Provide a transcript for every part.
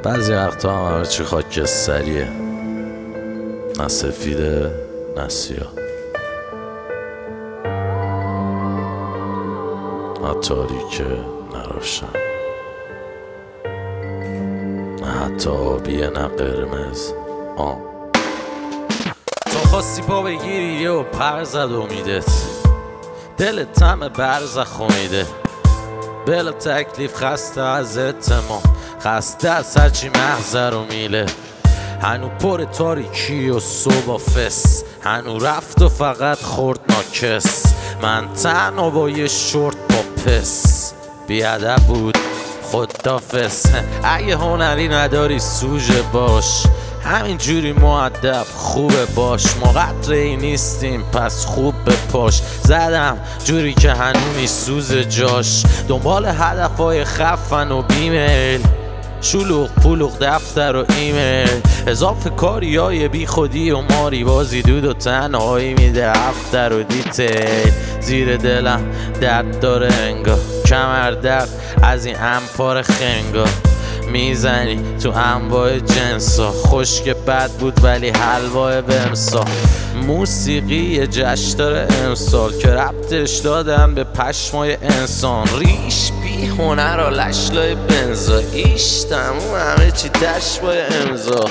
بعضی وقتا هم همه چی خاکستریه، نه سفیده نه سیاه، نه تاریکه نه روشن، نه حتی آبیه نه قرمز. تو خواستی پا بگیری و پر زد امیدت، دلت همه برزخ امیده، بلا تکلیف خسته از اتمام، خسته از هرچی مغزه رو میله. هنو پر تاریکی و صبح فس، هنو رفت و فقط خورد ناکس. من تنها با یه شورت با پس، بیادب بود خدافز. اگه هنری نداری سوژه باش، همین جوری مؤدب خوبه باش. ما قدری نیستیم پس خوب به پاش، زدم جوری که هنو میسوز جاش. دنبال هدفهای خفن و بیمیل، شلوغ پلوغ دفتر و ایمیل، اضافه کاری های بی خودی و ماری بازی، دود و تنهایی میده افتر و دیتیل. زیر دلم درد داره انگار، کمر درد از این انپار خنگا. میزنی تو انواع جنسا، خشک بد بود ولی حلوای بمسا. موسیقی یه جشن داره امسال که ربطش دادن به پشمای انسان. ریش بی هنر و لشلای بنزا، ایش تموم همه چی تشبای امضا.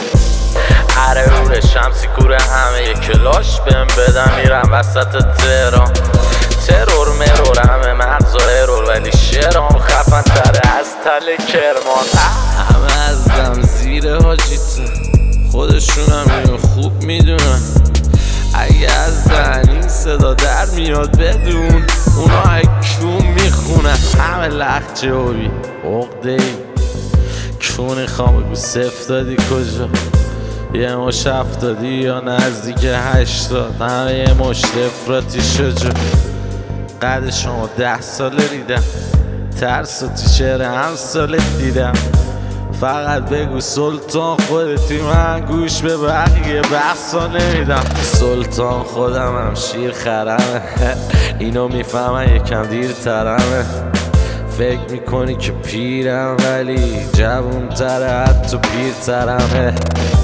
عرور شمسی کوره همه کلاش بهم بدم، میرم وسط تهران. ترور مرور همه مغزا ارور، ولی شعرام خفن تره از تل کرمان. همه از دم زیر حاجیتون، خودشونم اینو خوب میدونن. اگه از دهنین صدا در میاد بدون، اونا اکون میخونن. همه لخجه و بی عقده ای، کونی خوام بگو صفر دادی کجا، یه مش 70 یا نزدیک 80. همه یه مشت افراطی شجا. قد شما 10 ساله ریدم، ترس و تیشر هم ساله دیدم. فقط بگو سلطان خودتی، من گوش به بقیه بحثا نمیدم. سلطان خودم هم شیر خرمه، اینو میفهمن یکم دیرترمه. فکر میکنی که پیرم ولی جوون تره، حتی پیرترمه.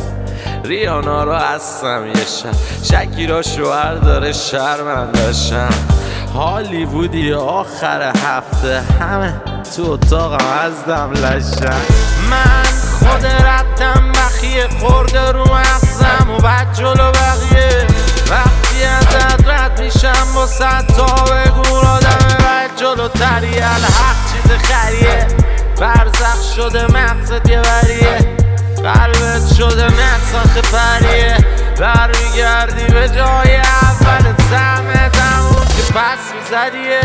ریانا رو هستم یه شکیرا شوهر داره شرمندشم. هالیوودی آخر هفته، همه تو اتاقم از دم لشن. من خود ردم بخیه خورده رو مغزم و بعد جلو بقیه. وقتی ازت رد میشم با 100 تا بگون آدم بعد جلو تریه. الحق چیز خریه، برزخ شده مغزت یه بریه، قلبت شده نقصاخ پریه. برمیگردی به جای اول زمت، همون که پس میزدیه.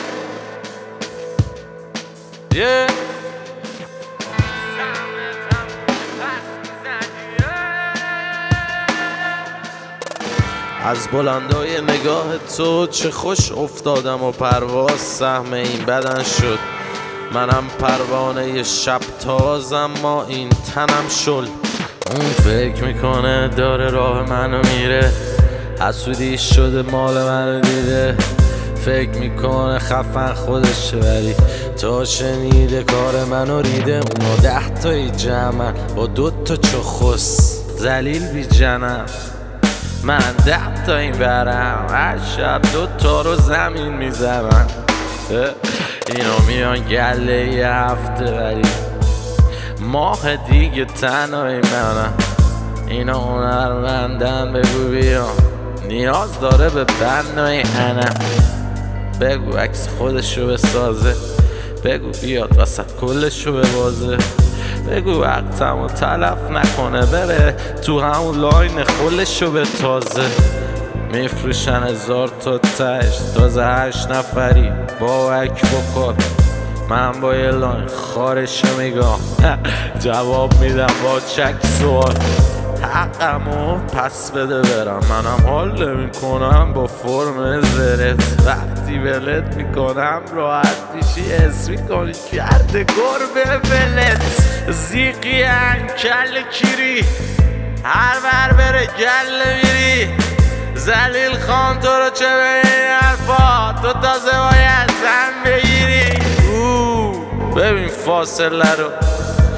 از بلندای نگاه تو چه خوش افتادم و پرواز سهم این بدن شد. منم پروانه شب تازم، ما این تنم شل. اون فکر میکنه داره راه منو میره، حسودی شده مال منو دیده. فکر میکنه خفن خودشه ولی تا شنیده کار منو ریده. اونا 10 تایی جمعن با 2 تا چخص ذلیل بی جنم. من 10 تا این برم، هر شب 2 تا رو زمین میزنم. اینا میان گله یه هفته ولی ماه دیگه تنهایی منم. اینا هنرمندن بگو بیان، نیاز داره به بنای انم. بگو عکس خودشو بسازه، بگو بیاد وسط کلشو ببازه. بگو وقتمو تلف نکنه، بره تو همون لاین خلشو به تازه. میفروشن 1000 تا تش، تازه 8 نفری با وک بکن. من با یه لاین خارشو میگم، جواب میدم با چک سوال. حقمو پس بده برم، منم حال نمیکنم با فرم زرت. وقتی ولت میکنم راحت میشی، حس میکنی کرده گربه ولت. زیقی انکل کیری، هر بر بره گله میری. ذلیل خان تو رو چه به این حرفا، تو تازه باید زن بگیری. ببین فاصله رو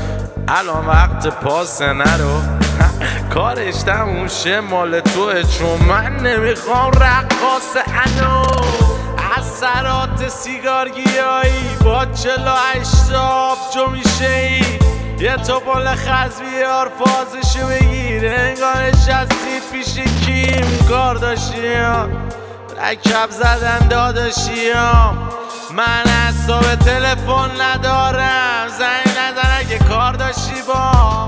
الان وقت پاسه نرو کارش تموم شه مال توه، چون من نمیخوام رقاص انو اثرات سیگار گیایی با 48 آبجو میشه ای یه توپل خز بیار فازشو بگیر انگار نشستی پیش کیم کارداشیان رکب زدن داداشیام من حساب تلفن ندارم زنگ نزن اگه کار داشتی با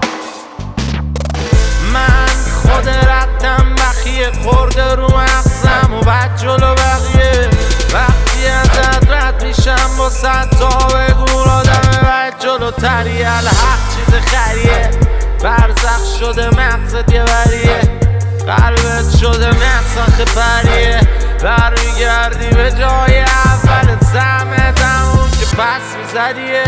من خود ردم بخیه خورده رو مغزم و بعد جلو بقیه وقتی ازت رد میشم با 100 تا بگو آدم بعد جلو تریه الحق چیز خریه برزخ شده مغزت یه بریه قلبت شده مغزخ پریه برمیگردی به جای اولت زمت همون که پس میزدیه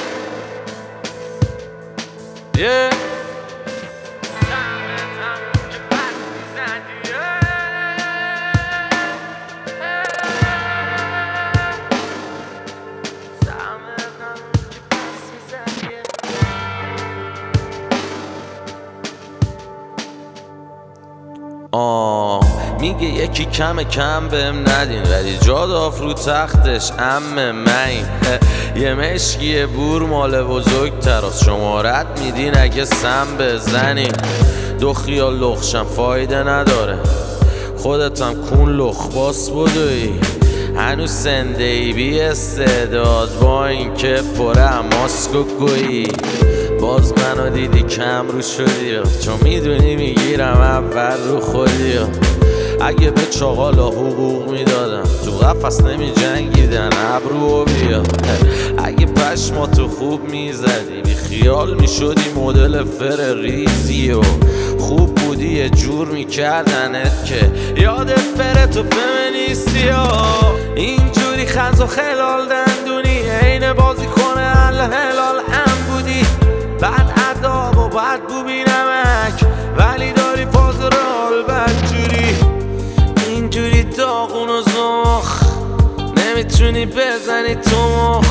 میگه یکی کم بهم ندین ولی جا داف رو تختش من یه مشکی بور مال بزرگ تراست شمارت میدین اگه سم بزنین دو خیال لخشم فایده نداره خودتم کون لخ باس بدوی هنوز سنده ای بی استعداد با این که پره ماسک و گویی باز منو دیدی کم رو شدی چون میدونی میگیرم اول رو خودی اگه به چاقالا حقوق میدادم تو قفص نمی جنگیدن ابرو بیا اگه پشماتو خوب میزدی بی خیال میشدی مدل فر ریزی و خوب بودی یه جور میکردنت که یادت بره تو فمینیستی اینجوری خز و خلال دندونی عین بازی کنه هلال هم بودی بعد عذاب و بعد بو بینمک ولی داری فاز رال بدجوری اینجوری داغون و زخ نمیتونی بزنی تو مخ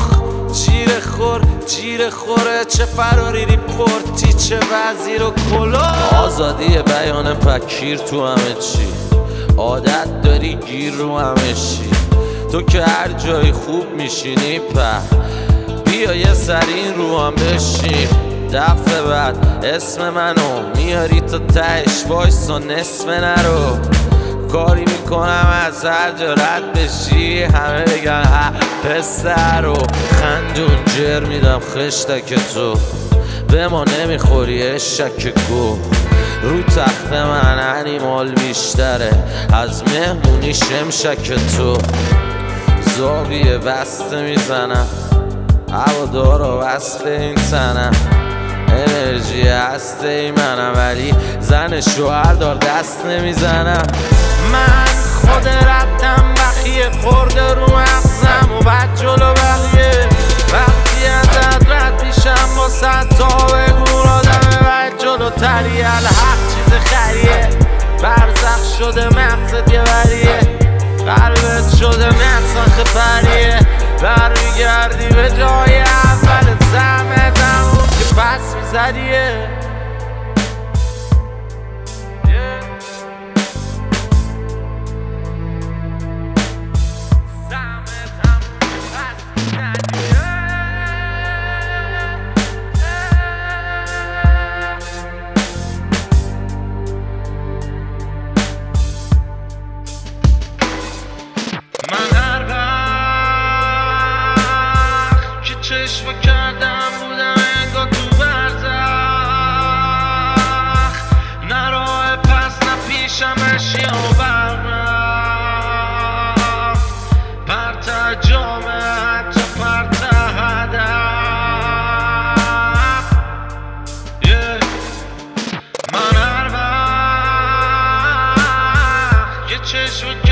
جیر خوره چه فراری ریپورتی چه وزیر و کلا آزادی بیان پکیر تو همه چی عادت داری گیر رو همه چی تو که هر جایی خوب میشینی بیا یه سرین رو هم بشین دفعه بعد اسم منو میاری تا تهش وایسا نصف نرو کاری میکنم از هر جا رد بشی همه بگن پسر رو خندون جر میدم خشتک تو به ما نمیخوری اشک گو رو تخت من انیمال بیشتره از مهمونی شمشک تو زاویه بسته میزنم هوادارا وصله این تنم انرژی هسته ای منم ولی زن شوهر دار دست نمیزنم من خود ردم بخیه خورده رو مغزم و بعد جلو بقیه وقتی ازت رد میشم با 100 تا بگو آدم بعد جلو تریه الحق چیز خریه برزخ شده مغزت یه بریه قلبت شده مغزخ پریه برمیگردی به جای اولت زمت همون که پس میزدیه چشم کردم بودم انگار تو برزخ نه راه پس نه پیشم اشیا و برم پرت جامعه حتی پرت هدف من هر وقت که چشم